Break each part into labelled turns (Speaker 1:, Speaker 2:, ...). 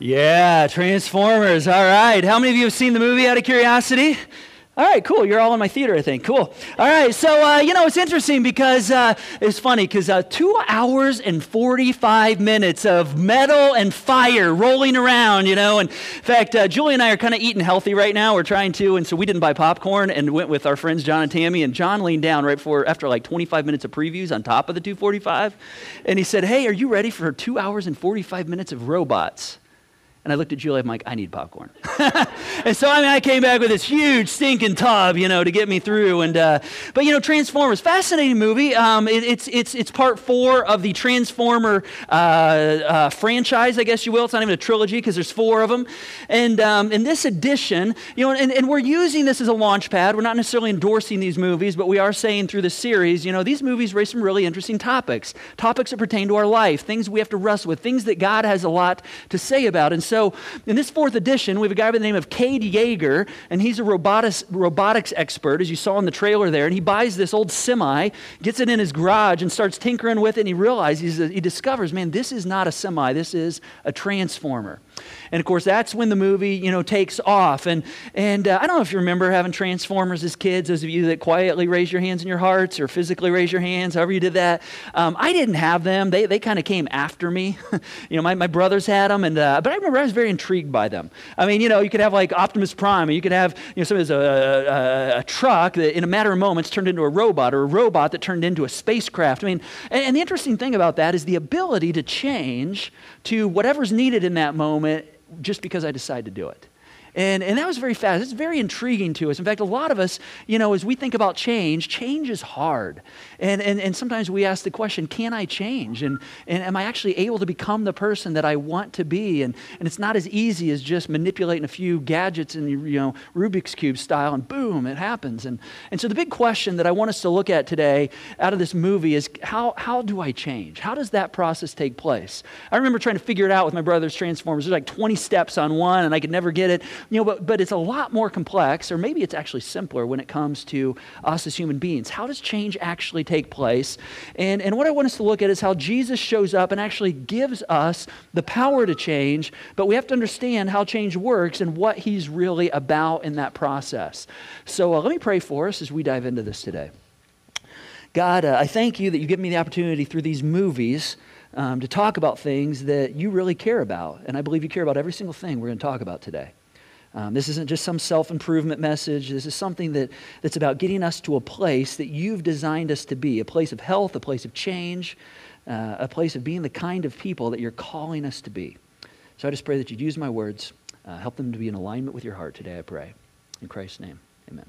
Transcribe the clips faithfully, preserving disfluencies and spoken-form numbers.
Speaker 1: Yeah, Transformers. All right. How many of you have seen the movie out of curiosity? All right, cool. You're all in my theater, I think. Cool. All right, so, uh, you know, it's interesting because uh, it's funny because uh, two hours and forty-five minutes of metal and fire rolling around, you know. And in fact, uh, Julie and I are kind of eating healthy right now. We're trying to, and so we didn't buy popcorn and went with our friends John and Tammy. And John leaned down right before, after like twenty-five minutes of previews on top of the two forty-five. And he said, hey, are you ready for two hours and forty-five minutes of robots? And I looked at Julie, I'm like, I need popcorn. And so, I mean, I came back with this huge stinking tub, you know, to get me through. And uh, But, you know, Transformers, fascinating movie. Um, it, it's it's it's part four of the Transformer uh, uh, franchise, I guess you will. It's not even a trilogy because there's four of them. And um, in this edition, you know, and, and we're using this as a launch pad. We're not necessarily endorsing these movies, but we are saying through the series, you know, these movies raise some really interesting topics. Topics that pertain to our life, things we have to wrestle with, things that God has a lot to say about. And so in this fourth edition, we have a guy by the name of Cade Yeager, and he's a robotics, robotics expert, as you saw in the trailer there, and he buys this old semi, gets it in his garage, and starts tinkering with it, and he realizes, he discovers, man, this is not a semi, this is a transformer. And of course, that's when the movie, you know, takes off. And and uh, I don't know if you remember having Transformers as kids, those of you that quietly raise your hands in your hearts or physically raise your hands, however you did that. Um, I didn't have them. They they kind of came after me. you know, my, my brothers had them, and uh, but I remember I was very intrigued by them. I mean, you know, you could have like Optimus Prime, and you could have, you know, somebody as a, a, a truck that in a matter of moments turned into a robot, or a robot that turned into a spacecraft. I mean, and, and the interesting thing about that is the ability to change to whatever's needed in that moment just because I decide to do it. And and that was very fast. It's very intriguing to us. In fact, a lot of us, you know, as we think about change, change is hard. And and, and sometimes we ask the question, can I change? And, and am I actually able to become the person that I want to be? And, and it's not as easy as just manipulating a few gadgets in, you know, Rubik's Cube style, and boom, it happens. And and so the big question that I want us to look at today out of this movie is, how, how do I change? How does that process take place? I remember trying to figure it out with my brother's Transformers. There's like twenty steps on one, and I could never get it. You know, but, but it's a lot more complex, or maybe it's actually simpler when it comes to us as human beings. How does change actually take place? And, and what I want us to look at is how Jesus shows up and actually gives us the power to change, but we have to understand how change works and what he's really about in that process. So uh, let me pray for us as we dive into this today. God, uh, I thank you that you give me the opportunity through these movies um, to talk about things that you really care about. And I believe you care about every single thing we're going to talk about today. Um, this isn't just some self-improvement message. This is something that, that's about getting us to a place that you've designed us to be, a place of health, a place of change, uh, a place of being the kind of people that you're calling us to be. So I just pray that you'd use my words, uh, help them to be in alignment with your heart today, I pray. In Christ's name, amen.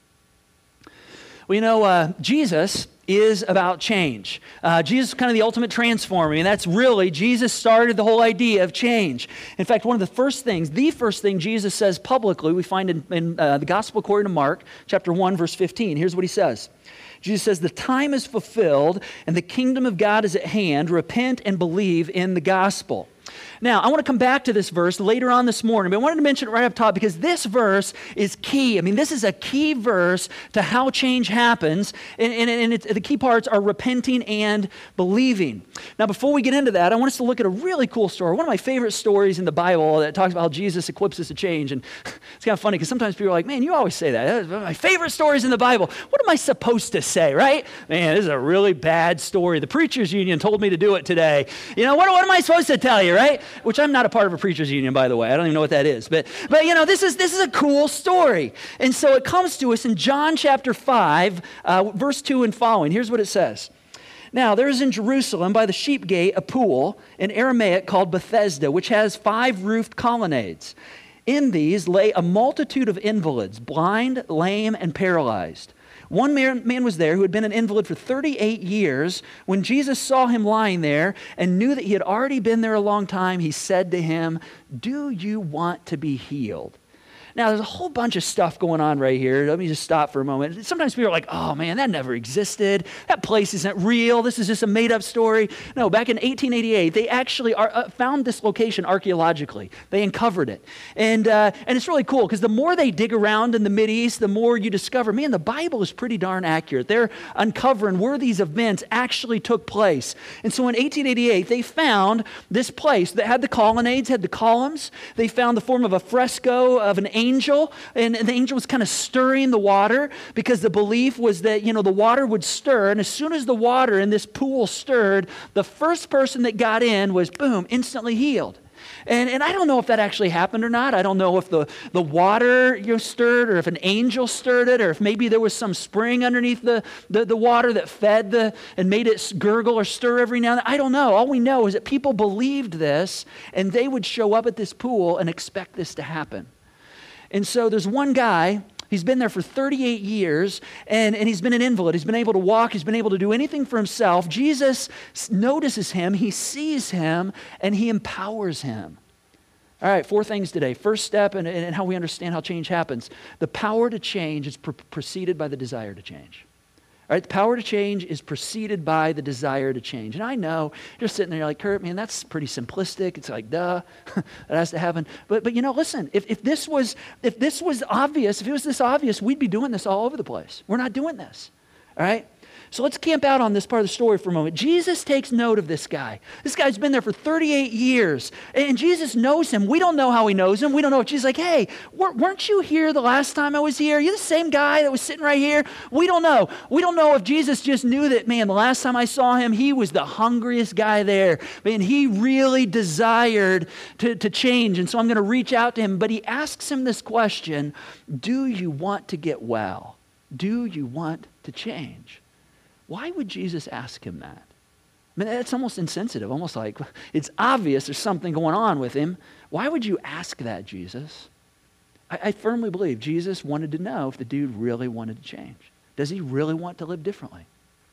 Speaker 1: Well, you know, uh, Jesus is about change. Uh, Jesus is kind of the ultimate transformer, and that's really, Jesus started the whole idea of change. In fact, one of the first things, the first thing Jesus says publicly, we find in, in uh, the Gospel according to Mark, chapter one, verse fifteen. Here's what he says. Jesus says, the time is fulfilled, and the kingdom of God is at hand. Repent and believe in the gospel. Now, I want to come back to this verse later on this morning, but I wanted to mention it right up top because this verse is key. I mean, this is a key verse to how change happens, and, and, and it's, the key parts are repenting and believing. Now, before we get into that, I want us to look at a really cool story, one of my favorite stories in the Bible that talks about how Jesus equips us to change. And it's kind of funny because sometimes people are like, man, you always say that. That's one of my favorite stories in the Bible. What am I supposed to say, right? Man, this is a really bad story. The Preachers Union told me to do it today. You know, what, what am I supposed to tell you, right? Which I'm not a part of a preachers union, by the way. I don't even know what that is. But, but you know, this is this is a cool story. And so it comes to us in John chapter five, uh, verse two and following. Here's what it says. Now, there is in Jerusalem by the sheep gate a pool in Aramaic called Bethesda, which has five roofed colonnades. In these lay a multitude of invalids, blind, lame, and paralyzed. One man, man was there who had been an invalid for thirty-eight years. When Jesus saw him lying there and knew that he had already been there a long time, he said to him, "Do you want to be healed?" Now, there's a whole bunch of stuff going on right here. Let me just stop for a moment. Sometimes people are like, oh man, that never existed. That place isn't real. This is just a made up story. No, back in eighteen eighty-eight, they actually are, uh, found this location archaeologically. They uncovered it. And, uh, and it's really cool because the more they dig around in the Mideast, the more you discover, man, the Bible is pretty darn accurate. They're uncovering where these events actually took place. And so in eighteen eighty-eight, they found this place that had the colonnades, had the columns. They found the form of a fresco of an angel, and the angel was kind of stirring the water because the belief was that, you know, the water would stir, and as soon as the water in this pool stirred, the first person that got in was, boom, instantly healed. And, and I don't know if that actually happened or not. I don't know if the, the water you know, stirred or if an angel stirred it or if maybe there was some spring underneath the, the, the water that fed the and made it gurgle or stir every now and then. I don't know. All we know is that people believed this and they would show up at this pool and expect this to happen. And so there's one guy. He's been there for thirty-eight years, and, and he's been an invalid. He's been able to walk. He's been able to do anything for himself. Jesus notices him. He sees him, and he empowers him. All right, four things today. First step in, in how we understand how change happens. The power to change is pre- preceded by the desire to change. All right, the power to change is preceded by the desire to change. And I know, you're sitting there, you're like, Kurt, man, that's pretty simplistic. It's like, duh, that has to happen. But but you know, listen, if, if this was if this was obvious, if it was this obvious, we'd be doing this all over the place. We're not doing this. All right? So let's camp out on this part of the story for a moment. Jesus takes note of this guy. This guy's been there for thirty-eight years, and Jesus knows him. We don't know how he knows him. We don't know if Jesus is like, hey, weren't you here the last time I was here? Are you the same guy that was sitting right here? We don't know. We don't know if Jesus just knew that, man, the last time I saw him, he was the hungriest guy there. Man, he really desired to, to change, and so I'm going to reach out to him. But he asks him this question, do you want to get well? Do you want to change? Why would Jesus ask him that? I mean, that's almost insensitive, almost like it's obvious there's something going on with him. Why would you ask that, Jesus? I, I firmly believe Jesus wanted to know if the dude really wanted to change. Does he really want to live differently?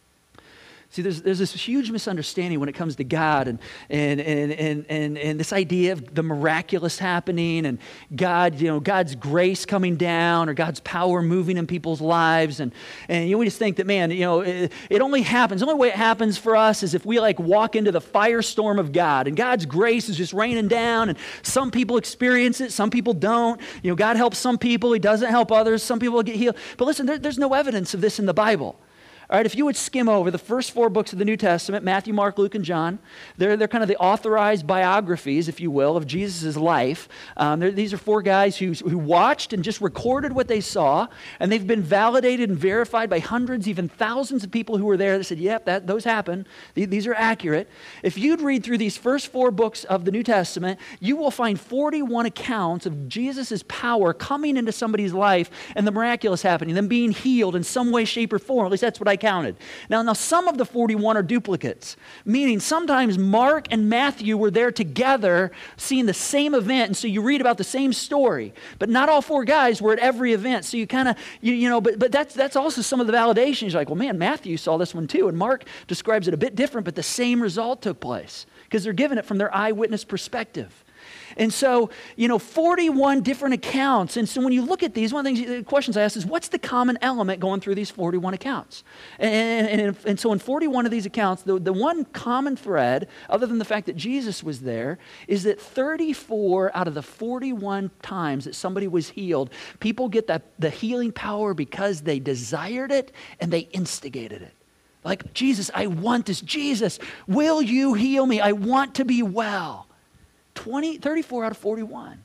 Speaker 1: See, there's, there's this huge misunderstanding when it comes to God and, and, and, and, and, and this idea of the miraculous happening and God, you know, God's grace coming down or God's power moving in people's lives. And, and you know, we just think that, man, you know, it, it only happens. The only way it happens for us is if we like walk into the firestorm of God and God's grace is just raining down and some people experience it, some people don't. You know, God helps some people. He doesn't help others. Some people get healed. But listen, there, there's no evidence of this in the Bible. All right, if you would skim over the first four books of the New Testament, Matthew, Mark, Luke, and John, they're, they're kind of the authorized biographies, if you will, of Jesus' life. Um, these are four guys who, who watched and just recorded what they saw, and they've been validated and verified by hundreds, even thousands of people who were there that said, yep, that, those happened. These, these are accurate. If you'd read through these first four books of the New Testament, you will find forty-one accounts of Jesus' power coming into somebody's life and the miraculous happening, them being healed in some way, shape, or form. At least that's what I counted. Now, now some of the forty-one are duplicates, meaning sometimes Mark and Matthew were there together seeing the same event, and so you read about the same story, but not all four guys were at every event, so you kind of, you, you know, but, but that's, that's also some of the validation. You're like, well, man, Matthew saw this one too, and Mark describes it a bit different, but the same result took place because they're given it from their eyewitness perspective. And so, you know, forty-one different accounts. And so when you look at these, one of the, things, the questions I ask is, what's the common element going through these forty-one accounts? And, and, and so in forty-one of these accounts, the, the one common thread, other than the fact that Jesus was there, is that thirty-four out of the forty-one times that somebody was healed, people get that, the healing power because they desired it and they instigated it. Like, Jesus, I want this. Jesus, will you heal me? I want to be well. twenty, thirty-four out of forty-one.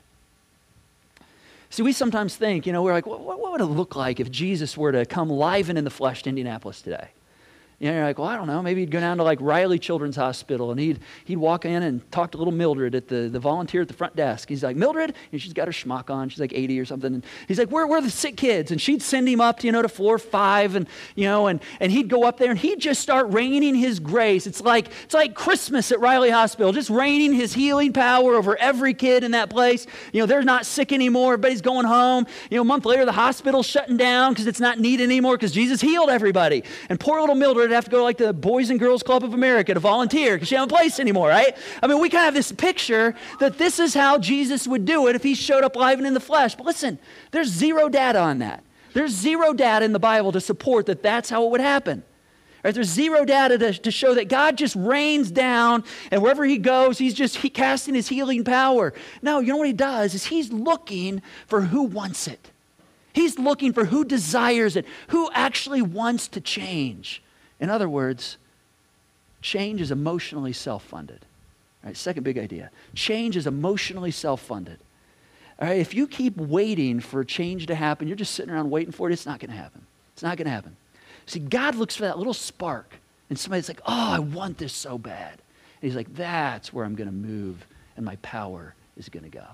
Speaker 1: See, we sometimes think, you know, we're like, what, what would it look like if Jesus were to come live and in the flesh to Indianapolis today? You know, you're like, well, I don't know. Maybe he'd go down to like Riley Children's Hospital and he'd he'd walk in and talk to little Mildred at the, the volunteer at the front desk. He's like, Mildred, and she's got her schmuck on. She's like eighty or something. And he's like, where, where are the sick kids? And she'd send him up, to, you know, to floor five, and you know, and and he'd go up there and he'd just start raining his grace. It's like it's like Christmas at Riley Hospital, just raining his healing power over every kid in that place. You know, they're not sick anymore. Everybody's going home. You know, a month later, the hospital's shutting down because it's not needed anymore because Jesus healed everybody. And poor little Mildred would have to go like the Boys and Girls Club of America to volunteer because she didn't have a place anymore, right? I mean, we kind of have this picture that this is how Jesus would do it if he showed up live and in the flesh. But listen, there's zero data on that. There's zero data in the Bible to support that that's how it would happen. Right? There's zero data to, to show that God just rains down and wherever he goes, he's just he casting his healing power. No, you know what he does is he's looking for who wants it. He's looking for who desires it, who actually wants to change. In other words, change is emotionally self-funded. Right? Second big idea. Change is emotionally self-funded. All right, if you keep waiting for change to happen, you're just sitting around waiting for it, it's not going to happen. It's not going to happen. See, God looks for that little spark, and somebody's like, oh, I want this so bad. And he's like, that's where I'm going to move, and my power is going to go.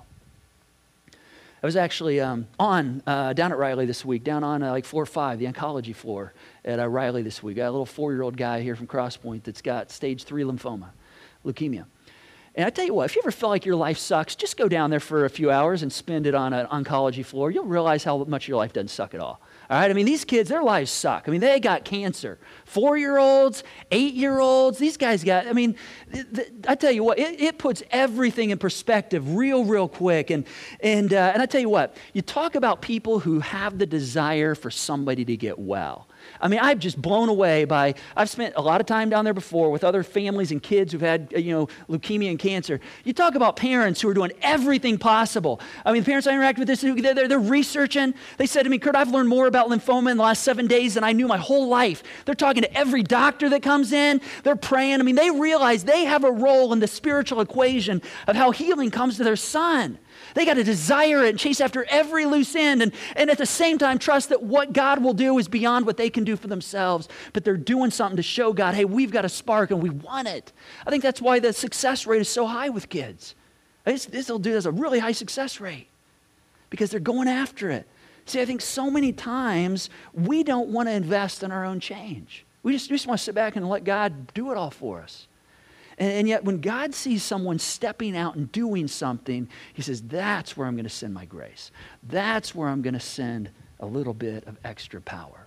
Speaker 1: I was actually um, on, uh, down at Riley this week, down on uh, like floor five, the oncology floor at uh, Riley this week. I got a little four-year-old guy here from Cross Point that's got stage three lymphoma, leukemia. And I tell you what, if you ever feel like your life sucks, just go down there for a few hours and spend it on an oncology floor. You'll realize how much your life doesn't suck at all. All right, I mean, these kids, their lives suck. I mean, they got cancer. Four-year-olds, eight-year-olds, these guys got, I mean, th- th- I tell you what, it, it puts everything in perspective real, real quick. And, and, uh, and I tell you what, you talk about people who have the desire for somebody to get well. I mean, I'm just blown away by, I've spent a lot of time down there before with other families and kids who've had, you know, leukemia and cancer. You talk about parents who are doing everything possible. I mean, the parents I interact with, this, they're, they're, they're researching. They said to me, Kurt, I've learned more about lymphoma in the last seven days than I knew my whole life. They're talking to every doctor that comes in. They're praying. I mean, they realize they have a role in the spiritual equation of how healing comes to their son. They got to desire it and chase after every loose end and, and at the same time trust that what God will do is beyond what they can do for themselves. But they're doing something to show God, hey, we've got a spark and we want it. I think that's why the success rate is so high with kids. This, this will do, there's a really high success rate because they're going after it. See, I think so many times we don't want to invest in our own change. We just, we just want to sit back and let God do it all for us. And, and yet when God sees someone stepping out and doing something, he says, that's where I'm going to send my grace. That's where I'm going to send a little bit of extra power.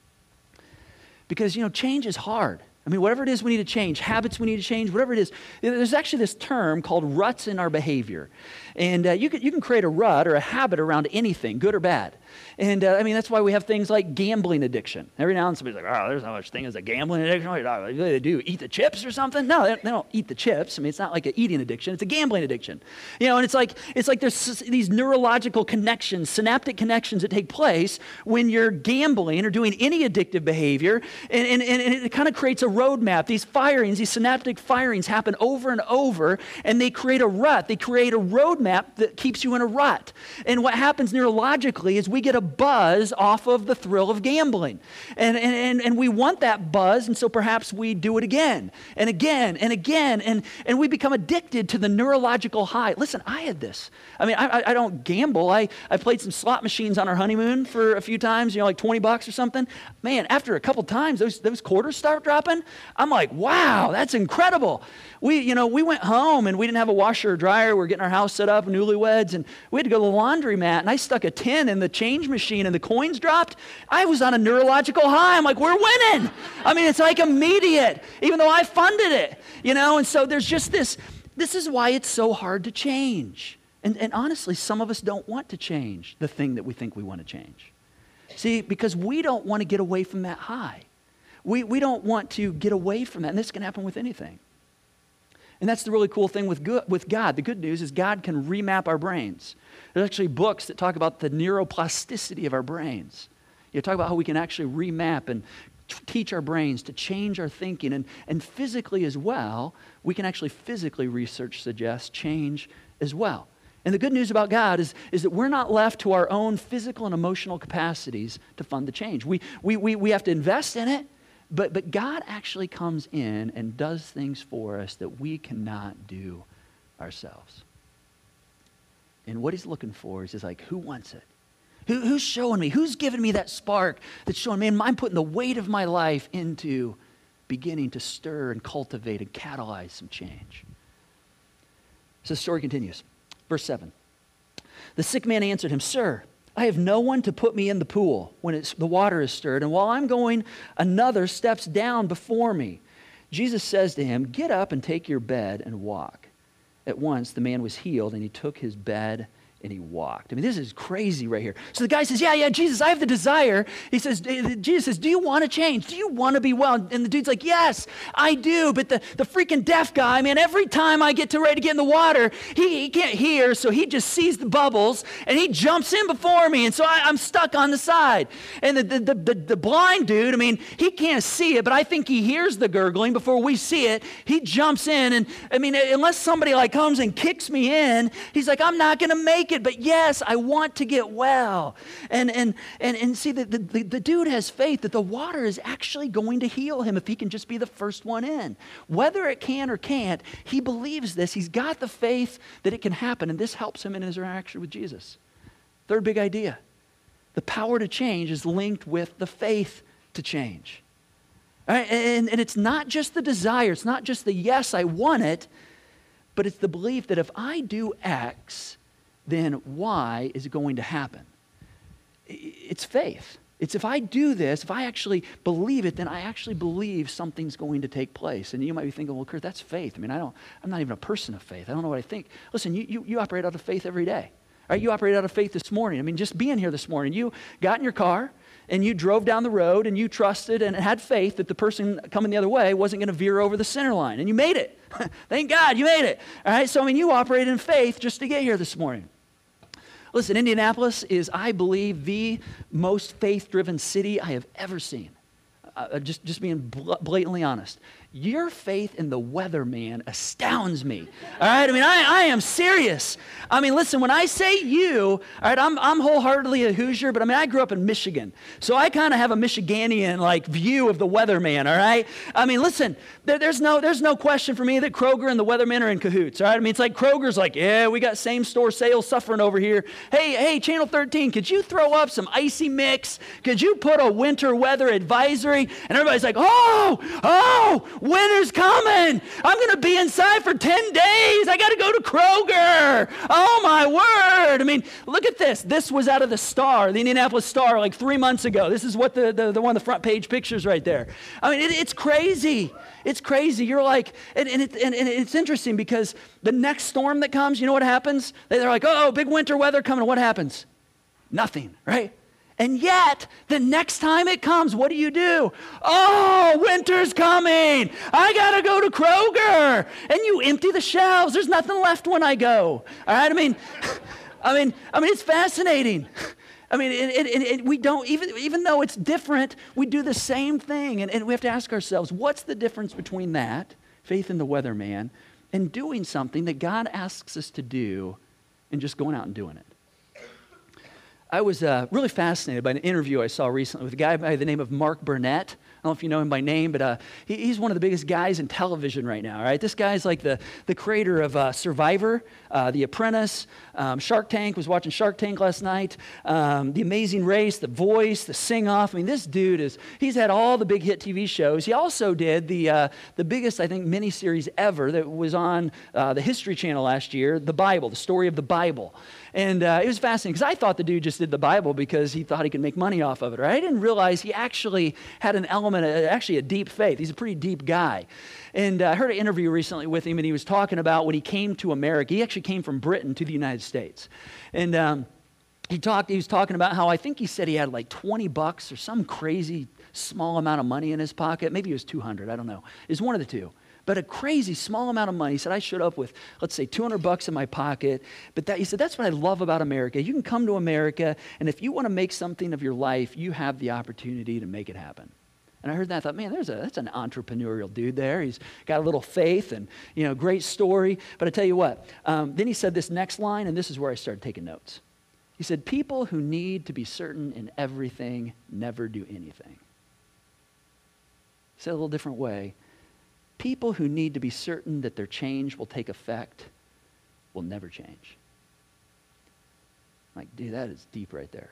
Speaker 1: Because, you know, change is hard. I mean, whatever it is we need to change, habits we need to change, whatever it is, there's actually this term called ruts in our behavior. And uh, you, can, you can create a rut or a habit around anything, good or bad. And uh, I mean, that's why we have things like gambling addiction. Every now and then somebody's like, oh, there's no such thing as a gambling addiction. What do they do? Eat the chips or something? No, they, they don't eat the chips. I mean, it's not like an eating addiction. It's a gambling addiction. You know, and it's like, it's like there's these neurological connections, synaptic connections that take place when you're gambling or doing any addictive behavior. And, and, and it kind of creates a roadmap. These firings, these synaptic firings happen over and over, and they create a rut. They create a roadmap that keeps you in a rut. And what happens neurologically is we get a buzz off of the thrill of gambling. And, and, and, and we want that buzz, and so perhaps we do it again and again and again, and, and we become addicted to the neurological high. Listen, I had this. I mean, I, I don't gamble. I, I played some slot machines on our honeymoon for a few times, you know, like twenty bucks or something. Man, after a couple times, those, those quarters start dropping. I'm like, wow, that's incredible. We, you know, we went home and we didn't have a washer or dryer. We were getting our house set up, newlyweds, and we had to go to the laundromat, and I stuck a tin in the change machine and the coins dropped. I was on a neurological high. I'm like, we're winning. I mean, it's like immediate, even though I funded it, you know, and so there's just this, this is why it's so hard to change. And, and honestly, some of us don't want to change the thing that we think we want to change. See, because we don't want to get away from that high. We, we don't want to get away from that, and this can happen with anything. And that's the really cool thing with, good, with God. The good news is God can remap our brains. There's actually books that talk about the neuroplasticity of our brains. You talk about how we can actually remap and t- teach our brains to change our thinking. And, and physically as well, we can actually physically, research suggests, change as well. And the good news about God is, is that we're not left to our own physical and emotional capacities to fund the change. We, we, we, we have to invest in it. But, but God actually comes in and does things for us that we cannot do ourselves. And what he's looking for is just like, who wants it? Who, who's showing me? Who's giving me that spark that's showing me, man, I'm putting the weight of my life into beginning to stir and cultivate and catalyze some change. So the story continues. Verse seven. The sick man answered him, Sir, I have no one to put me in the pool when it's, the water is stirred, and while I'm going, another steps down before me. Jesus says to him, get up and take your bed and walk. At once the man was healed, and he took his bed and he walked. I mean, this is crazy right here. So the guy says, yeah, yeah, Jesus, I have the desire. He says, Jesus says, do you want to change? Do you want to be well? And the dude's like, yes, I do. But the, the freaking deaf guy, man, every time I get to ready to get in the water, he, he can't hear, so he just sees the bubbles, and he jumps in before me, and so I, I'm stuck on the side. And the, the, the, the blind dude, I mean, he can't see it, but I think he hears the gurgling before we see it. He jumps in, and I mean, unless somebody like comes and kicks me in, he's like, I'm not going to make it, but yes, I want to get well. And and and, and see, the, the, the dude has faith that the water is actually going to heal him if he can just be the first one in. Whether it can or can't, he believes this. He's got the faith that it can happen, and this helps him in his interaction with Jesus. Third big idea. The power to change is linked with the faith to change. All right? And, and it's not just the desire. It's not just the yes, I want it, but it's the belief that if I do X, then Y is going to happen. It's faith. It's if I do this, if I actually believe it, then I actually believe something's going to take place. And you might be thinking, well, Kurt, that's faith. I mean, I don't, I'm not even a person of faith. I don't know what I think. Listen, you, you, you operate out of faith every day. All right, you operate out of faith this morning. I mean, just being here this morning, you got in your car and you drove down the road and you trusted and had faith that the person coming the other way wasn't going to veer over the center line. And you made it. Thank God you made it. All right, so I mean, you operated in faith just to get here this morning. Listen, Indianapolis is, I believe, the most faith-driven city I have ever seen. Uh, just, just being bl- blatantly honest. Your faith in the weather, man, astounds me. All right? I mean, I, I am serious. I mean, listen, when I say you, all right, I'm, I'm wholeheartedly a Hoosier, but I mean, I grew up in Michigan. So I kind of have a Michiganian-like view of the weatherman, all right? I mean, listen, there, there's, no, there's no question for me that Kroger and the weatherman are in cahoots, all right? I mean, it's like Kroger's like, yeah, we got same-store sales suffering over here. Hey, hey, Channel thirteen, could you throw up some icy mix? Could you put a winter weather advisory? And everybody's like, oh, oh, winter's coming. I'm going to be inside for ten days. I got to go to Kroger. Oh, my word. I mean, look at this. This was out of the Star, the Indianapolis Star, like three months ago. This is what the, the, the one of the front page pictures right there. I mean, it, it's crazy. It's crazy. You're like, and, and, it, and, and it's interesting because the next storm that comes, you know what happens? They're like, oh, big winter weather coming. What happens? Nothing, right? And yet, the next time it comes, what do you do? Oh, winter's coming. I got to go to Kroger. And you empty the shelves. There's nothing left when I go. All right? I mean, I mean, I mean, it's fascinating. I mean, it, it, it, it, we don't, even, even though it's different, we do the same thing. And, and we have to ask ourselves, what's the difference between that, faith in the weatherman, and doing something that God asks us to do and just going out and doing it? I was uh, really fascinated by an interview I saw recently with a guy by the name of Mark Burnett. I don't know if you know him by name, but uh, he, he's one of the biggest guys in television right now, right? This guy's like the, the creator of uh, Survivor, uh, The Apprentice, um, Shark Tank. Was watching Shark Tank last night. Um, the Amazing Race, The Voice, The Sing-Off. I mean, this dude is, he's had all the big hit T V shows. He also did the uh, the biggest, I think, miniseries ever that was on uh, the History Channel last year, The Bible, the story of the Bible. And uh, it was fascinating because I thought the dude just did the Bible because he thought he could make money off of it, right? I didn't realize he actually had an element, of, actually a deep faith. He's a pretty deep guy. And uh, I heard an interview recently with him, and he was talking about when he came to America. He actually came from Britain to the United States. And um, he talked. He was talking about how I think he said he had like twenty bucks or some crazy small amount of money in his pocket. Maybe it was two hundred. I don't know. It was one of the two. But a crazy small amount of money. He said, I showed up with, let's say, two hundred bucks in my pocket. But that, he said, that's what I love about America. You can come to America, and if you want to make something of your life, you have the opportunity to make it happen. And I heard that, I thought, man, there's a, that's an entrepreneurial dude there. He's got a little faith and, you know, great story. But I tell you what, um, then he said this next line, and this is where I started taking notes. He said, people who need to be certain in everything never do anything. He said it a little different way. People who need to be certain that their change will take effect will never change. I'm like, dude, that is deep right there.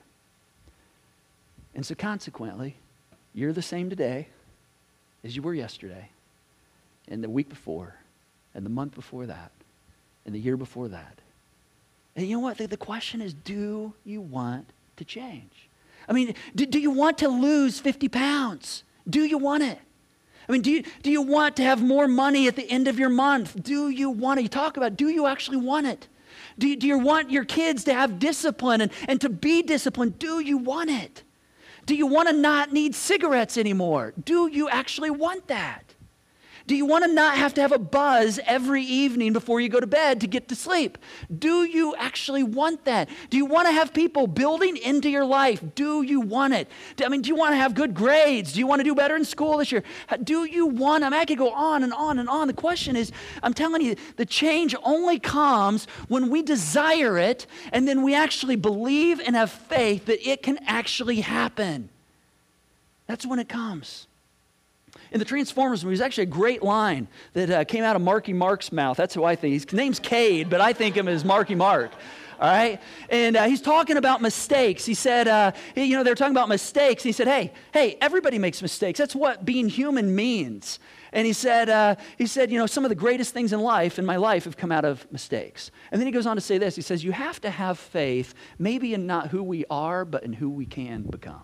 Speaker 1: And so consequently, you're the same today as you were yesterday, and the week before, and the month before that, and the year before that. And you know what? The, the question is, do you want to change? I mean, do, do you want to lose fifty pounds? Do you want it? I mean, do you, do you want to have more money at the end of your month? Do you want it? You talk about, do you actually want it? Do you, do you want your kids to have discipline and, and to be disciplined? Do you want it? Do you want to not need cigarettes anymore? Do you actually want that? Do you want to not have to have a buzz every evening before you go to bed to get to sleep? Do you actually want that? Do you want to have people building into your life? Do you want it? I mean, do you want to have good grades? Do you want to do better in school this year? Do you want, I mean, I could go on and on and on. The question is, I'm telling you, the change only comes when we desire it and then we actually believe and have faith that it can actually happen. That's when it comes. In the Transformers movie, there's actually a great line that uh, came out of Marky Mark's mouth. That's who I think. His name's Cade, but I think him as Marky Mark. All right? And uh, he's talking about mistakes. He said, uh, you know, they're talking about mistakes. He said, hey, hey, everybody makes mistakes. That's what being human means. And he said, uh, he said, you know, some of the greatest things in life, in my life, have come out of mistakes. And then he goes on to say this. He says, you have to have faith, maybe in not who we are, but in who we can become.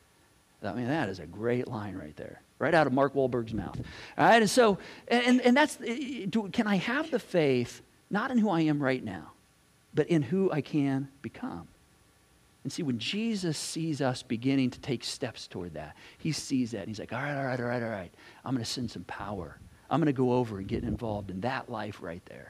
Speaker 1: I mean, that is a great line right there. Right out of Mark Wahlberg's mouth. All right, and so, and, and that's, do, can I have the faith, not in who I am right now, but in who I can become? And see, when Jesus sees us beginning to take steps toward that, he sees that, and he's like, all right, all right, all right, all right, I'm going to send some power. I'm going to go over and get involved in that life right there.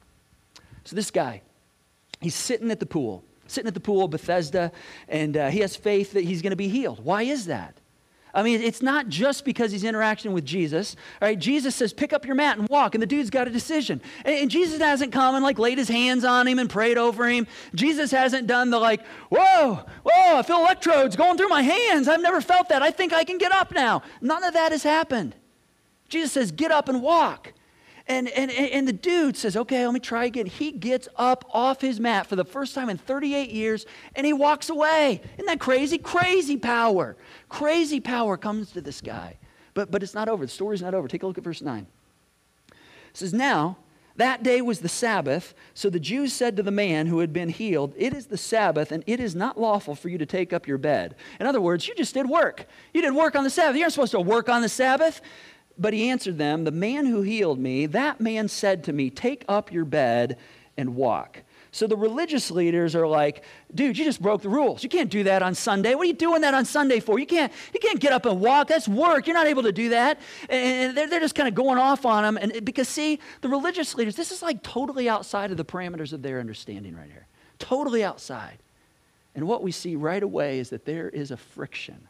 Speaker 1: So this guy, he's sitting at the pool, sitting at the pool of Bethesda, and uh, he has faith that he's going to be healed. Why is that? I mean, it's not just because he's interacting with Jesus. All right, Jesus says, pick up your mat and walk, and the dude's got a decision. And, and Jesus hasn't come and like laid his hands on him and prayed over him. Jesus hasn't done the like, whoa, whoa, I feel electrodes going through my hands. I've never felt that. I think I can get up now. None of that has happened. Jesus says, get up and walk. And, and, and the dude says, okay, let me try again. He gets up off his mat for the first time in thirty-eight years, and he walks away. Isn't that crazy? Crazy power. Crazy power comes to this guy. But, but it's not over. The story's not over. Take a look at verse nine. It says, now, that day was the Sabbath, so the Jews said to the man who had been healed, it is the Sabbath, and it is not lawful for you to take up your bed. In other words, you just did work. You did work on the Sabbath. You're not supposed to work on the Sabbath. But he answered them, the man who healed me, that man said to me, take up your bed and walk. So the religious leaders are like, dude, you just broke the rules. You can't do that on Sunday. What are you doing that on Sunday for? You can't, you can't get up and walk. That's work. You're not able to do that. And they're, they're just kind of going off on him. And because, see, the religious leaders, this is like totally outside of the parameters of their understanding right here. Totally outside. And what we see right away is that there is a friction.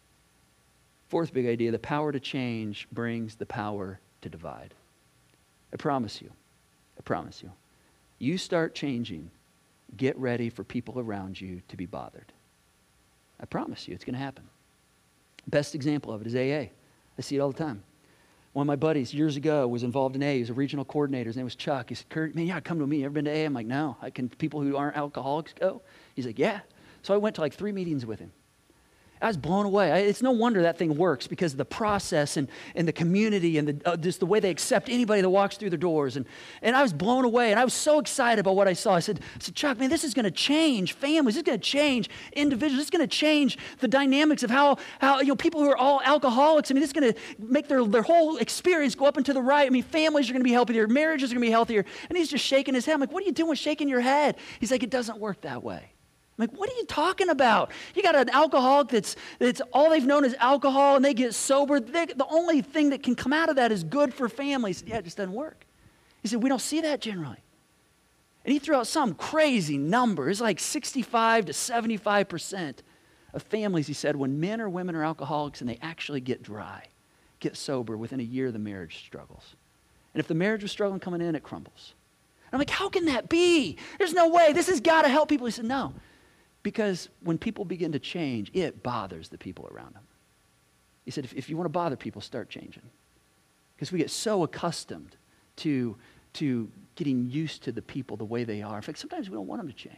Speaker 1: Fourth big idea, the power to change brings the power to divide. I promise you, I promise you, you start changing, get ready for people around you to be bothered. I promise you, it's going to happen. Best example of it is A A. I see it all the time. One of my buddies years ago was involved in A A. He was a regional coordinator. His name was Chuck. He said, Kurt, man, yeah, come to me. You ever been to A A? I'm like, no. I can people who aren't alcoholics go? He's like, yeah. So I went to like three meetings with him. I was blown away. I, it's no wonder that thing works because of the process and, and the community and the, uh, just the way they accept anybody that walks through their doors. And, and I was blown away, and I was so excited about what I saw. I said, I said Chuck, man, this is going to change families. This is going to change individuals. This is going to change the dynamics of how, how you know, people who are all alcoholics, I mean, this is going to make their, their whole experience go up and to the right. I mean, families are going to be healthier. Marriages are going to be healthier. And he's just shaking his head. I'm like, what are you doing shaking your head? He's like, it doesn't work that way. I'm like, what are you talking about? You got an alcoholic that's, that's all they've known is alcohol, and they get sober. They, the only thing that can come out of that is good for families. Yeah, it just doesn't work. He said, we don't see that generally. And he threw out some crazy number. It's like sixty-five to seventy-five percent of families, he said, when men or women are alcoholics and they actually get dry, get sober, within a year the marriage struggles. And if the marriage was struggling coming in, it crumbles. And I'm like, how can that be? There's no way. This has got to help people. He said, no. Because when people begin to change, it bothers the people around them. He said, if, if you want to bother people, start changing. Because we get so accustomed to, to getting used to the people the way they are. In fact, sometimes we don't want them to change.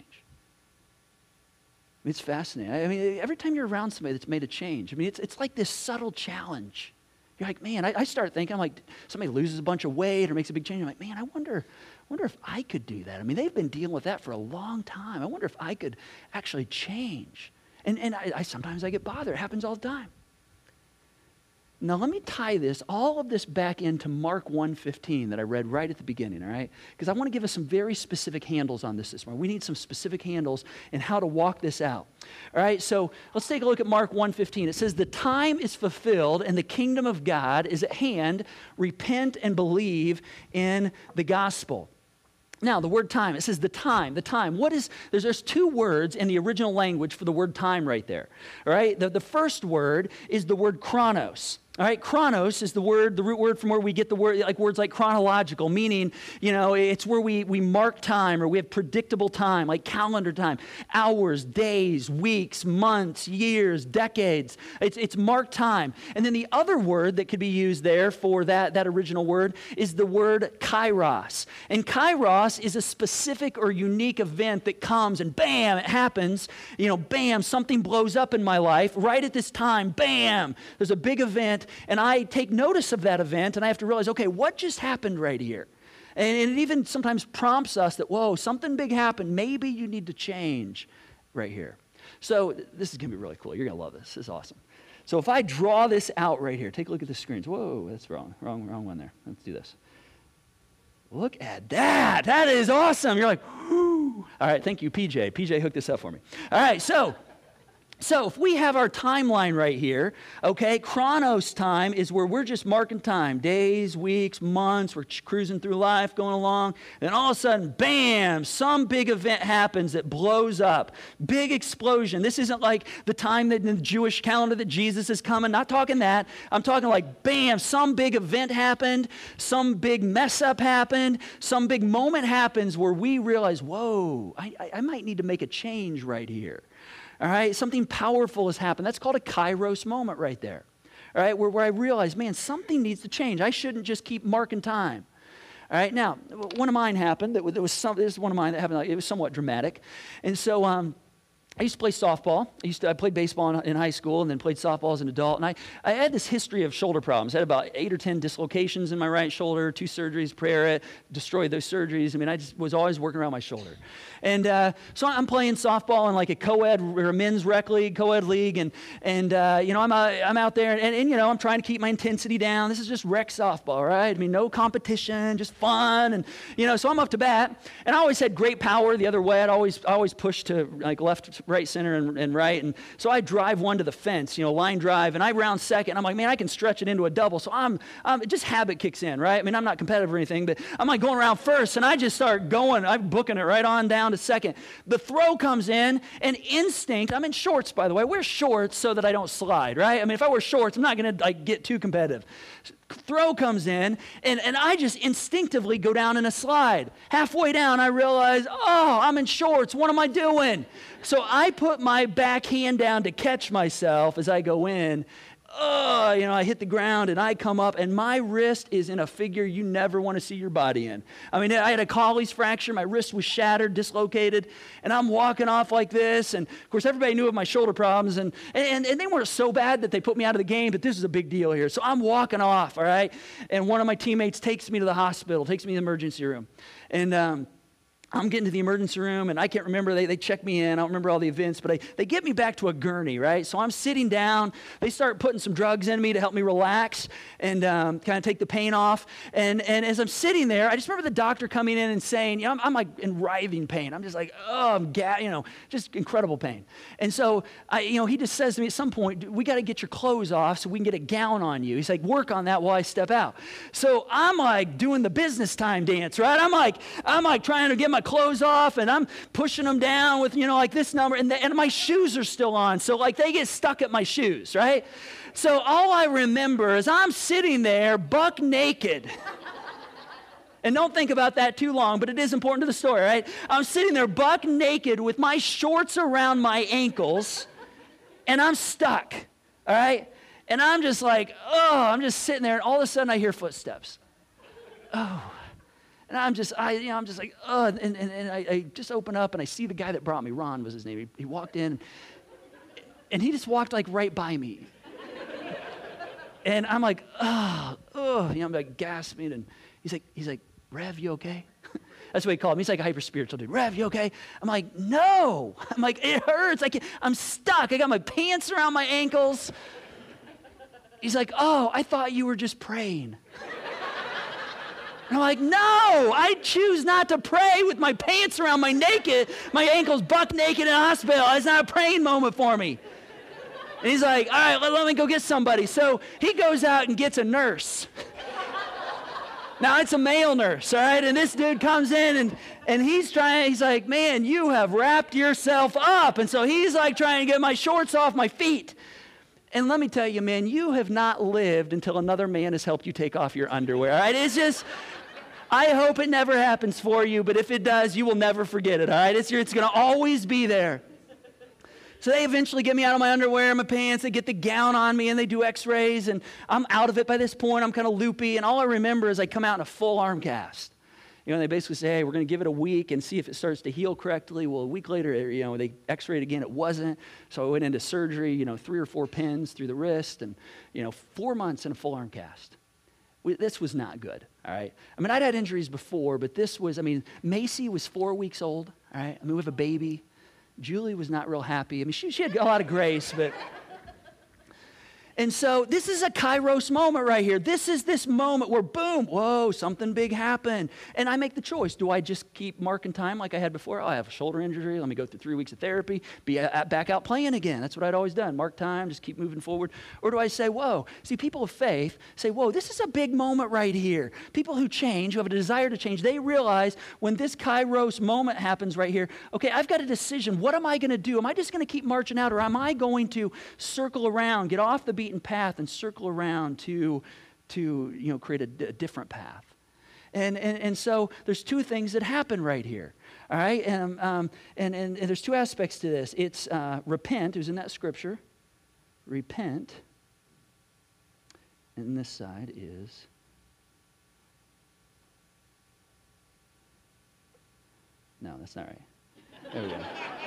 Speaker 1: I mean, it's fascinating. I mean, every time you're around somebody that's made a change, I mean, it's, it's like this subtle challenge. You're like, man, I, I start thinking, I'm like, somebody loses a bunch of weight or makes a big change. I'm like, man, I wonder, wonder if I could do that. I mean, they've been dealing with that for a long time. I wonder if I could actually change. And, and I, I sometimes I get bothered. It happens all the time. Now, let me tie this, all of this back into Mark one fifteen that I read right at the beginning, all right? Because I want to give us some very specific handles on this this morning. We need some specific handles in how to walk this out. All right, so let's take a look at Mark one fifteen. It says, the time is fulfilled and the kingdom of God is at hand. Repent and believe in the gospel. Now, the word time, it says the time, the time. What is, there's, there's two words in the original language for the word time right there. All right, the, the first word is the word chronos. All right, chronos is the word, the root word from where we get the word, like words like chronological, meaning, you know, it's where we, we mark time or we have predictable time, like calendar time, hours, days, weeks, months, years, decades. It's, it's marked time. And then the other word that could be used there for that, that original word is the word kairos. And kairos is a specific or unique event that comes and bam, it happens. You know, bam, something blows up in my life right at this time. Bam, there's a big event. And I take notice of that event, and I have to realize, okay, what just happened right here? And it even sometimes prompts us that, whoa, something big happened. Maybe you need to change right here. So this is going to be really cool. You're going to love this. This is awesome. So if I draw this out right here, take a look at the screens. Whoa, that's wrong. Wrong, wrong one there. Let's do this. Look at that. That is awesome. You're like, whoo. All right, thank you, P J. P J hooked this up for me. All right, so... So if we have our timeline right here, okay, chronos time is where we're just marking time, days, weeks, months, we're cruising through life, going along, then all of a sudden, bam, some big event happens that blows up, big explosion. This isn't like the time that in the Jewish calendar that Jesus is coming, not talking that. I'm talking like, bam, some big event happened, some big mess up happened, some big moment happens where we realize, whoa, I, I, I might need to make a change right here. All right, something powerful has happened. That's called a kairos moment right there. All right, where, where I realize, man, something needs to change. I shouldn't just keep marking time. All right, now, one of mine happened. That was some, this is one of mine that happened. It was somewhat dramatic. And so um, I used to play softball. I used to I played baseball in, in high school and then played softball as an adult. And I, I had this history of shoulder problems. I had about eight or ten dislocations in my right shoulder, two surgeries, prayer, destroyed those surgeries. I mean, I just was always working around my shoulder. And uh, so I'm playing softball in like a co-ed or a men's rec league, co-ed league, and and uh, you know I'm uh, I'm out there, and, and you know I'm trying to keep my intensity down. This is just rec softball, right? I mean, no competition, just fun, and you know. So I'm up to bat, and I always had great power the other way. I'd always I always push to like left, right, center, and, and right, and so I drive one to the fence, you know, line drive, and I round second. I'm like, man, I can stretch it into a double. So I'm, I'm just habit kicks in, right? I mean, I'm not competitive or anything, but I'm like going around first, and I just start going. I'm booking it right on down to second. The throw comes in, and instinct, I'm in shorts, by the way. I wear shorts so that I don't slide, right? I mean, if I wear shorts, I'm not going to like get too competitive. Throw comes in, and, and I just instinctively go down in a slide. Halfway down, I realize, oh, I'm in shorts. What am I doing? So I put my back hand down to catch myself as I go in. Oh, you know, I hit the ground and I come up and my wrist is in a figure you never want to see your body in. I mean, I had a Colles fracture. My wrist was shattered, dislocated, and I'm walking off like this. And of course, everybody knew of my shoulder problems, and, and, and they weren't so bad that they put me out of the game, but this is a big deal here. So I'm walking off, all right? And one of my teammates takes me to the hospital, takes me to the emergency room. And, um, I'm getting to the emergency room, and I can't remember. They, they check me in. I don't remember all the events, but I, they get me back to a gurney, right? So I'm sitting down. They start putting some drugs in me to help me relax and um, kind of take the pain off. And, and as I'm sitting there, I just remember the doctor coming in and saying, you know, I'm, I'm like in writhing pain. I'm just like, oh, I'm ga- you know, just incredible pain. And so, I, you know, he just says to me at some point, we got to get your clothes off so we can get a gown on you. He's like, work on that while I step out. So I'm like doing the business time dance, right? I'm like, I'm like trying to get my clothes off, and I'm pushing them down with, you know, like this number, and, the, and my shoes are still on, so like they get stuck at my shoes, right? So all I remember is I'm sitting there buck naked. And don't think about that too long, but it is important to the story, right? I'm sitting there buck naked with my shorts around my ankles, and I'm stuck, all right? And I'm just like, oh, I'm just sitting there, and all of a sudden I hear footsteps. Oh. And I'm just, I, you know, I'm just like, oh, and, and, and I, I just open up and I see the guy that brought me, Ron was his name. He, he walked in, and he just walked like right by me. And I'm like, oh, oh, you know, I'm like gasping, and he's like, he's like, Rev, you okay? That's what he called me. He's like a hyper spiritual dude. Rev, you okay? I'm like, no. I'm like, it hurts. I can't, I'm stuck. I got my pants around my ankles. He's like, oh, I thought you were just praying. And I'm like, no, I choose not to pray with my pants around my naked, my ankles buck naked in a hospital. It's not a praying moment for me. And he's like, all right, let, let me go get somebody. So he goes out and gets a nurse. Now, it's a male nurse, all right? And this dude comes in, and, and he's trying, he's like, man, you have wrapped yourself up. And so he's like trying to get my shorts off my feet. And let me tell you, man, you have not lived until another man has helped you take off your underwear, all right? It's just, I hope it never happens for you, but if it does, you will never forget it, all right? It's, it's going to always be there. So they eventually get me out of my underwear and my pants. They get the gown on me and they do x-rays. And I'm out of it by this point. I'm kind of loopy. And all I remember is I come out in a full arm cast. You know, they basically say, hey, we're going to give it a week and see if it starts to heal correctly. Well, a week later, you know, they x-rayed again. It wasn't. So I went into surgery, you know, three or four pins through the wrist and, you know, four months in a full arm cast. We, this was not good, all right? I mean, I'd had injuries before, but this was, I mean, Macy was four weeks old, all right? I mean, we have a baby. Julie was not real happy. I mean, she, she had a lot of grace, but... And so this is a Kairos moment right here. This is this moment where, boom, whoa, something big happened. And I make the choice. Do I just keep marking time like I had before? Oh, I have a shoulder injury. Let me go through three weeks of therapy, be at, back out playing again. That's what I'd always done. Mark time, just keep moving forward. Or do I say, whoa, see, people of faith say, whoa, this is a big moment right here. People who change, who have a desire to change, they realize when this Kairos moment happens right here, okay, I've got a decision. What am I going to do? Am I just going to keep marching out, or am I going to circle around, get off the beaten path and circle around to, to you know, create a, d- a different path? And, and and so there's two things that happen right here, all right? And, um, and, and, and there's two aspects to this. It's uh, repent, who's in that scripture. Repent. And this side is... No, that's not right. There we go.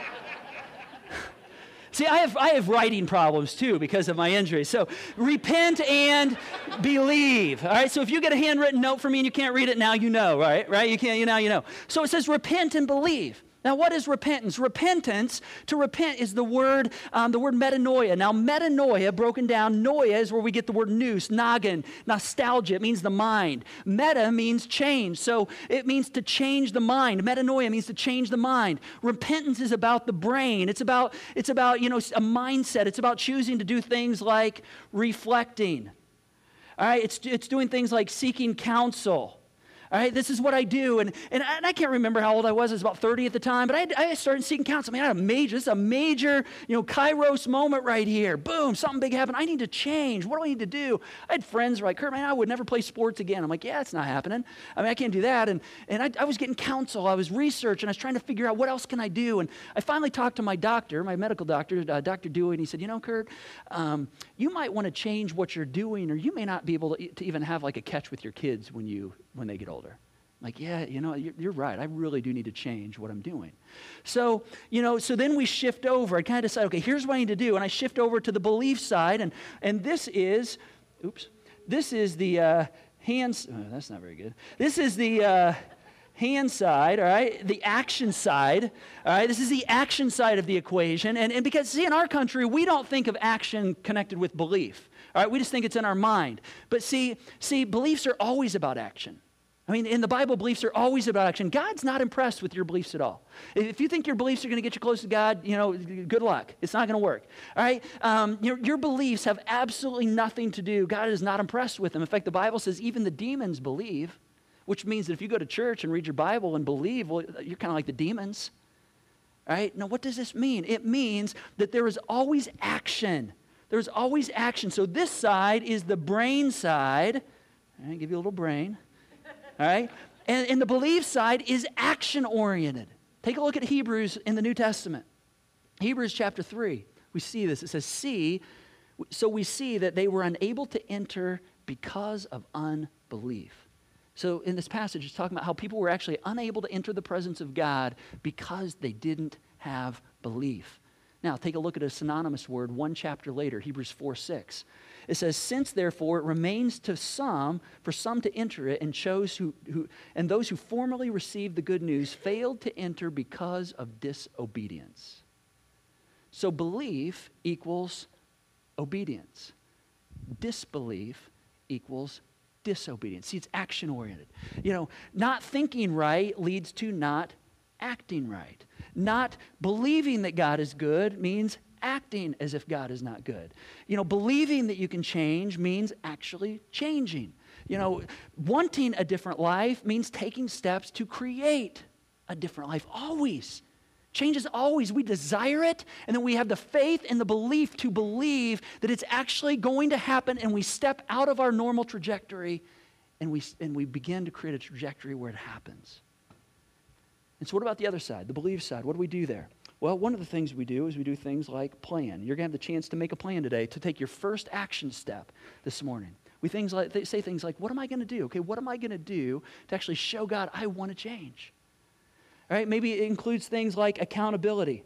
Speaker 1: See, I have I have writing problems too because of my injury. So repent and believe. All right. So if you get a handwritten note from me and you can't read it now, you know, right? Right? You can't. You now you know. So it says repent and believe. Now, what is repentance? Repentance, to repent, is the word, um, the word metanoia. Now, metanoia, broken down, noia is where we get the word nous, noggin, nostalgia. It means the mind. Meta means change. So it means to change the mind. Metanoia means to change the mind. Repentance is about the brain. It's about, it's about, you know, a mindset. It's about choosing to do things like reflecting. All right, it's, it's doing things like seeking counsel. All right, this is what I do, and, and, I, and I can't remember how old I was. I was about thirty at the time, but I, I started seeking counsel. I mean, I had a major, this is a major, you know, Kairos moment right here. Boom, something big happened. I need to change. What do I need to do? I had friends who were like, Kurt, man, I would never play sports again. I'm like, yeah, it's not happening. I mean, I can't do that. And, and I, I was getting counsel. I was researching. I was trying to figure out what else can I do. And I finally talked to my doctor, my medical doctor, uh, Doctor Dewey, and he said, you know, Kurt, um, you might want to change what you're doing, or you may not be able to, to even have like a catch with your kids when you when they get older. I'm like, yeah, you know, you're, you're right. I really do need to change what I'm doing. So, you know, so then we shift over. I kind of decide, okay, here's what I need to do. And I shift over to the belief side. And, and this is, oops, this is the uh, hands, oh, that's not very good. This is the uh, hand side, all right, the action side, all right. This is the action side of the equation. And, and because, see, in our country, we don't think of action connected with belief. All right, we just think it's in our mind. But see, see, beliefs are always about action. I mean, in the Bible, beliefs are always about action. God's not impressed with your beliefs at all. If you think your beliefs are going to get you close to God, you know, good luck. It's not going to work. All right? Um, your, your beliefs have absolutely nothing to do. God is not impressed with them. In fact, the Bible says even the demons believe, which means that if you go to church and read your Bible and believe, well, you're kind of like the demons. All right? Now, what does this mean? It means that there is always action. There's always action. So this side is the brain side. All right, give you a little brain. All right? And, and the belief side is action-oriented. Take a look at Hebrews in the New Testament. Hebrews chapter three. We see this. It says, see, so we see that they were unable to enter because of unbelief. So in this passage, it's talking about how people were actually unable to enter the presence of God because they didn't have belief. Now, take a look at a synonymous word one chapter later, Hebrews four six. It says, since therefore it remains to some, for some to enter it, and chose who, who and those who formerly received the good news failed to enter because of disobedience. So belief equals obedience. Disbelief equals disobedience. See, it's action-oriented. You know, not thinking right leads to not acting right. Not believing that God is good means acting as if God is not good. You know, believing that you can change means actually changing. You know, wanting a different life means taking steps to create a different life. Always. Change is always. We desire it, and then we have the faith and the belief to believe that it's actually going to happen, and we step out of our normal trajectory, and we, and we begin to create a trajectory where it happens. And so what about the other side, the believe side? What do we do there? Well, one of the things we do is we do things like plan. You're going to have the chance to make a plan today to take your first action step this morning. We things like they say things like, what am I going to do? Okay, what am I going to do to actually show God I want to change? All right, maybe it includes things like accountability.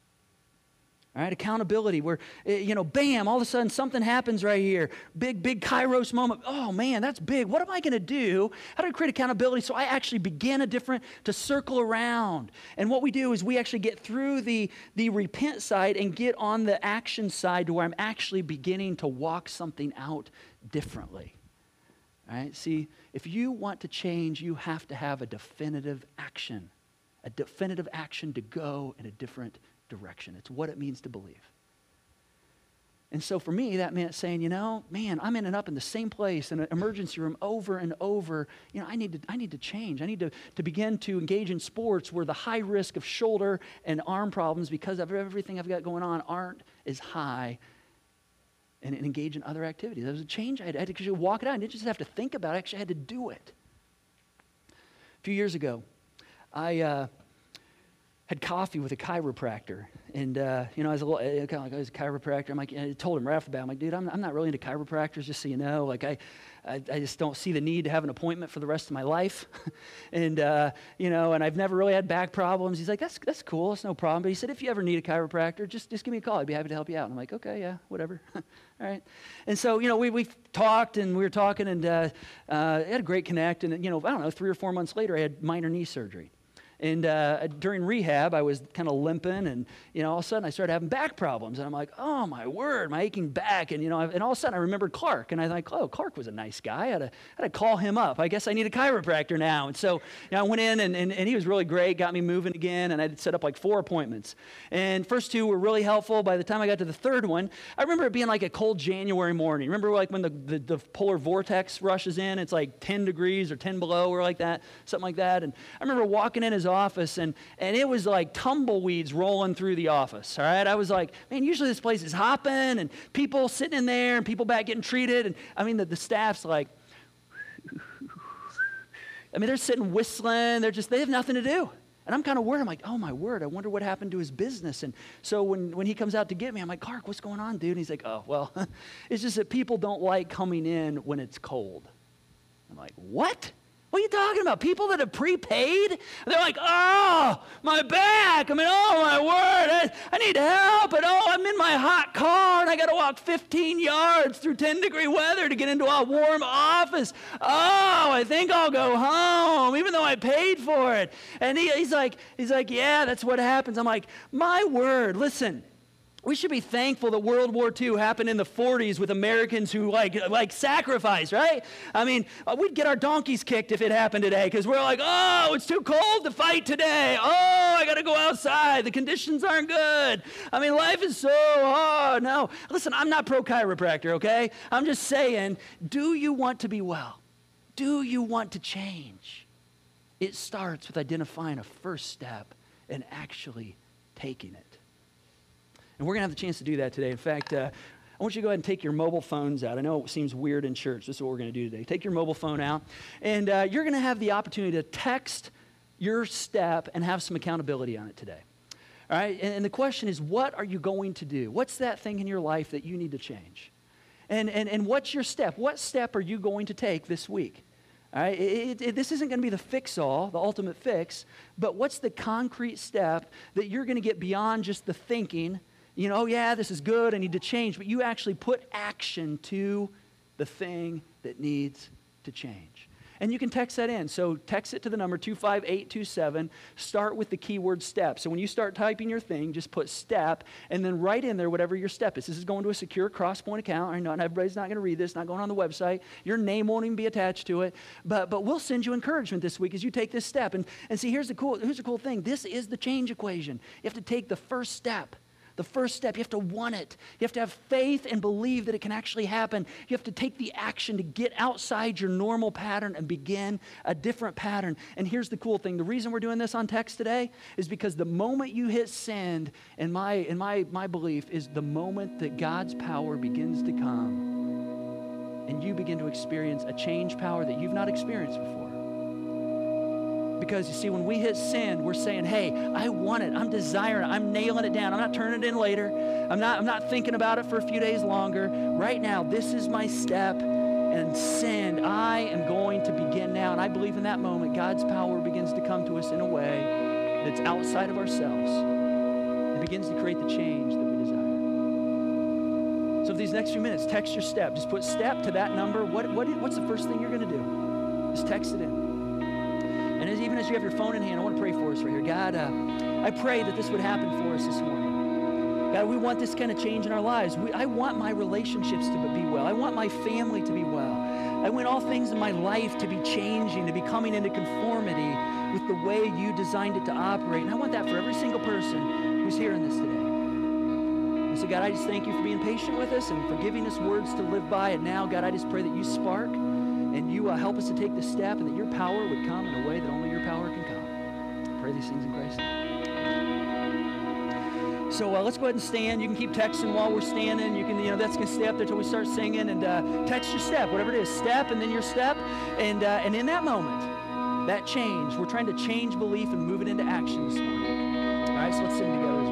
Speaker 1: All right, accountability where, you know, bam, all of a sudden something happens right here. Big, big Kairos moment. Oh, man, that's big. What am I going to do? How do I create accountability so I actually begin a different, to circle around? And what we do is we actually get through the, the repent side and get on the action side to where I'm actually beginning to walk something out differently. All right, see, if you want to change, you have to have a definitive action. A definitive action to go in a different direction. It's what it means to believe. And so for me, that meant saying, you know, man, I'm ending up in the same place in an emergency room over and over. You know, I need to, I need to change. I need to, to begin to engage in sports where the high risk of shoulder and arm problems because of everything I've got going on aren't as high, and, and engage in other activities. There was a change I had, I had to actually walk it out. I didn't just have to think about it. I actually had to do it. A few years ago, I uh, had coffee with a chiropractor. And, uh, you know, I was a little, kind of like, I was a chiropractor. I'm like, I told him right off the bat, I'm like, dude, I'm, I'm not really into chiropractors, just so you know. Like, I, I, I just don't see the need to have an appointment for the rest of my life. and, uh, you know, and I've never really had back problems. He's like, that's that's cool. It's no problem. But he said, if you ever need a chiropractor, just, just give me a call. I'd be happy to help you out. And I'm like, okay, yeah, whatever. All right. And so, you know, we, we talked and we were talking and uh, uh, had a great connect. And, you know, I don't know, three or four months later, I had minor knee surgery. And uh, during rehab, I was kind of limping, and you know, all of a sudden, I started having back problems, and I'm like, "Oh my word, my aching back!" And you know, and all of a sudden, I remembered Clark, and I thought, "Oh, Clark was a nice guy. I had to, I had to call him up. I guess I need a chiropractor now." And so, you know, I went in, and, and and he was really great, got me moving again, and I had set up like four appointments. And first two were really helpful. By the time I got to the third one, I remember it being like a cold January morning. Remember, like when the the, the polar vortex rushes in, it's like ten degrees or ten below, or like that, something like that. And I remember walking in his office, and And it was like tumbleweeds rolling through the office, all right? I was like, man, usually this place is hopping and people sitting in there and people back getting treated. And I mean, the, the staff's like, I mean, they're sitting whistling. They're just, they have nothing to do. And I'm kind of worried. I'm like, oh, my word, I wonder what happened to his business. And so when, when he comes out to get me, I'm like, Clark, what's going on, dude? And he's like, oh, well, it's just that people don't like coming in when it's cold. I'm like, what? What are you talking about? People that have prepaid? They're like, oh, my back. I mean, oh, my word. I, I need help. And oh, I'm in my hot car and I got to walk fifteen yards through ten degree weather to get into a warm office. Oh, I think I'll go home, even though I paid for it. And he, he's like, he's like, yeah, that's what happens. I'm like, my word, listen. We should be thankful that World War Two happened in the forties with Americans who like like sacrifice, right? I mean, we'd get our donkeys kicked if it happened today because we're like, oh, it's too cold to fight today. Oh, I got to go outside. The conditions aren't good. I mean, life is so hard. No, listen, I'm not pro-chiropractor, okay? I'm just saying, do you want to be well? Do you want to change? It starts with identifying a first step and actually taking it. And we're going to have the chance to do that today. In fact, uh, I want you to go ahead and take your mobile phones out. I know it seems weird in church. This is what we're going to do today. Take your mobile phone out, and uh, you're going to have the opportunity to text your step and have some accountability on it today. All right? And, and the question is, what are you going to do? What's that thing in your life that you need to change? And, and, and what's your step? What step are you going to take this week? All right, it, it, this isn't going to be the fix-all, the ultimate fix, but what's the concrete step that you're going to get beyond just the thinking You know, yeah, this is good, I need to change, but you actually put action to the thing that needs to change. And you can text that in. So text it to the number two five eight two seven. Start with the keyword step. So when you start typing your thing, just put step and then write in there whatever your step is. This is going to a secure Crosspoint account. I know not everybody's not going to read this, not going on the website. Your name won't even be attached to it. But but we'll send you encouragement this week as you take this step. And, and see, here's the cool, here's the cool thing. This is the change equation. You have to take the first step. The first step, you have to want it. You have to have faith and believe that it can actually happen. You have to take the action to get outside your normal pattern and begin a different pattern. And here's the cool thing. The reason we're doing this on text today is because the moment you hit send, in my, in my, my belief, is the moment that God's power begins to come and you begin to experience a change power that you've not experienced before. Because you see, when we hit send, we're saying, hey, I want it. I'm desiring it. I'm nailing it down. I'm not turning it in later. I'm not, I'm not thinking about it for a few days longer. Right now, this is my step. And send, I am going to begin now. And I believe in that moment, God's power begins to come to us in a way that's outside of ourselves. It begins to create the change that we desire. So for these next few minutes, text your step. Just put step to that number. What, what, what's the first thing you're going to do? Just text it in. And as, even as you have your phone in hand, I want to pray for us right here. God, uh, I pray that this would happen for us this morning. God, we want this kind of change in our lives. We, I want my relationships to be well. I want my family to be well. I want all things in my life to be changing, to be coming into conformity with the way you designed it to operate. And I want that for every single person who's hearing this today. And so, God, I just thank you for being patient with us and for giving us words to live by. And now, God, I just pray that you spark and you uh, help us to take this step and that your power would come in a way that only your power can come. I pray these things in Christ's name. So uh, let's go ahead and stand. You can keep texting while we're standing. You can, you know, that's going to stay up there till we start singing. And uh, text your step, whatever it is. Step and then your step. And, uh, and in that moment, that change, we're trying to change belief and move it into action this morning. All right, so let's sing together.